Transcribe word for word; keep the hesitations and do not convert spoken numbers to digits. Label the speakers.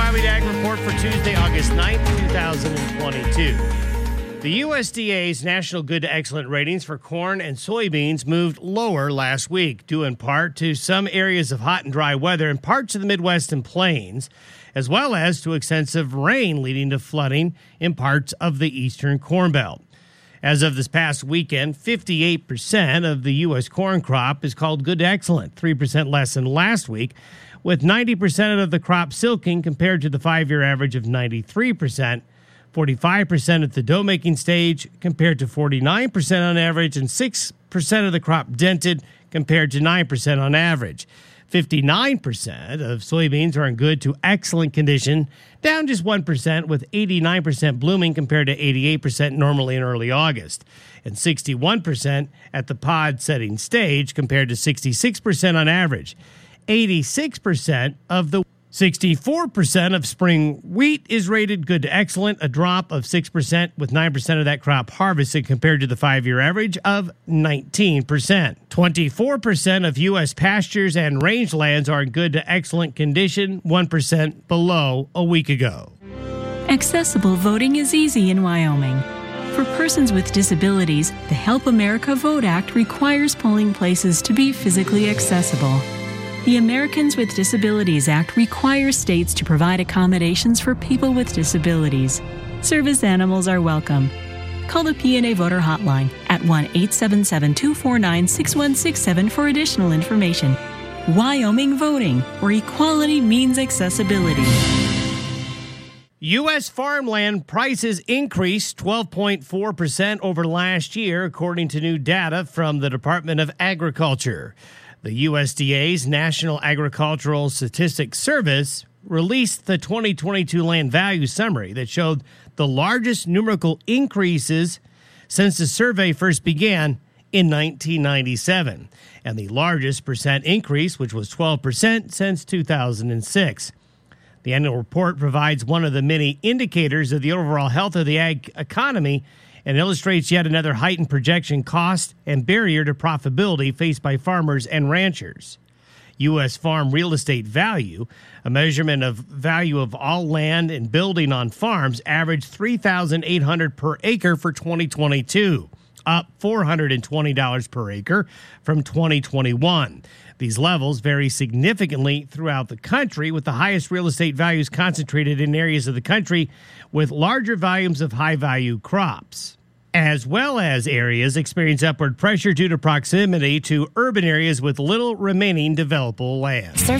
Speaker 1: Wyoming Ag Report for Tuesday, August ninth, twenty twenty-two. The U S D A's National Good to Excellent ratings for corn and soybeans moved lower last week, due in part to some areas of hot and dry weather in parts of the Midwest and Plains, as well as to extensive rain leading to flooding in parts of the eastern Corn Belt. As of this past weekend, fifty-eight percent of the U S corn crop is called good to excellent, three percent less than last week, with ninety percent of the crop silking compared to the five-year average of ninety-three percent, forty-five percent at the dough-making stage compared to forty-nine percent on average, and six percent of the crop dented compared to nine percent on average. fifty-nine percent of soybeans are in good to excellent condition, down just one percent, with eighty-nine percent blooming compared to eighty-eight percent normally in early August, and sixty-one percent at the pod setting stage compared to sixty-six percent on average. eighty-six percent of the sixty-four percent of spring wheat is rated good to excellent, a drop of six percent, with nine percent of that crop harvested compared to the five-year average of nineteen percent. twenty-four percent of U S pastures and rangelands are in good to excellent condition, one percent below a week ago.
Speaker 2: Accessible voting is easy in Wyoming. For persons with disabilities, the Help America Vote Act requires polling places to be physically accessible. The Americans with Disabilities Act requires states to provide accommodations for people with disabilities. Service animals are welcome. Call the P N A Voter Hotline at one eight seven seven, two four nine, six one six seven for additional information. Wyoming Voting, where equality means accessibility.
Speaker 1: U S farmland prices increased twelve point four percent over last year, according to new data from the Department of Agriculture. The U S D A's National Agricultural Statistics Service released the twenty twenty-two land value summary that showed the largest numerical increases since the survey first began in nineteen ninety-seven, and the largest percent increase, which was twelve percent, since two thousand six. The annual report provides one of the many indicators of the overall health of the ag economy and illustrates yet another heightened projection cost and barrier to profitability faced by farmers and ranchers. U S farm real estate value, a measurement of value of all land and building on farms, averaged three thousand eight hundred dollars per acre for twenty twenty-two, up four hundred twenty dollars per acre from twenty twenty-one. These levels vary significantly throughout the country, with the highest real estate values concentrated in areas of the country with larger volumes of high-value crops, as well as areas experience upward pressure due to proximity to urban areas with little remaining developable land.